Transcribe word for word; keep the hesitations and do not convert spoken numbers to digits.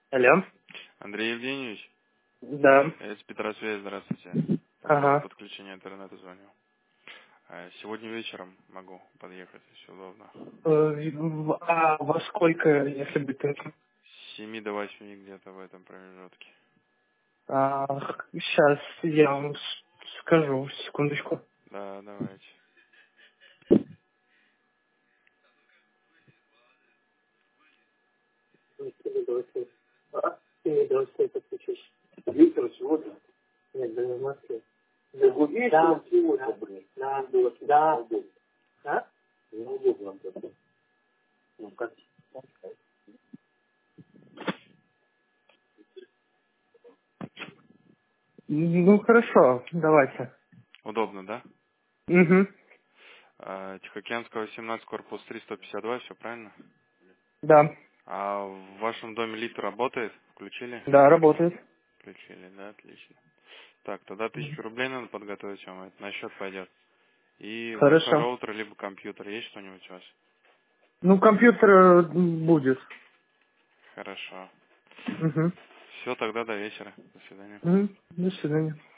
Алло. Андрей Евгеньевич, Да. это Петросвязь, здравствуйте. По поводу Ага. подключения интернета звоню. А, Сегодня вечером могу подъехать, если удобно. Э, в- А во сколько, если быть точным? С семи до восьми где-то в этом промежутке. А, сейчас я вам с- скажу, секундочку. Да, давайте. А, ты до восьми подключись. Вечером сегодня? Нет, до Москвы. Да, вечером сегодня, блин. Да, да. А? Неудобно. Ну, как? Ну, хорошо, давайте. Удобно, да? Угу. А, Тихоокеанского семнадцать, корпус триста пятьдесят два, все правильно? Да. А в вашем доме лифт работает? Включили? Да, работает. Включили, да, отлично. Так, тогда тысячу рублей надо подготовить вам, это на счет пойдет. И Wi-Fi Хорошо. роутер, либо компьютер. Есть что-нибудь у вас? Ну, компьютер э, будет. Хорошо. Угу. Все, тогда до вечера. До свидания. Угу. До свидания.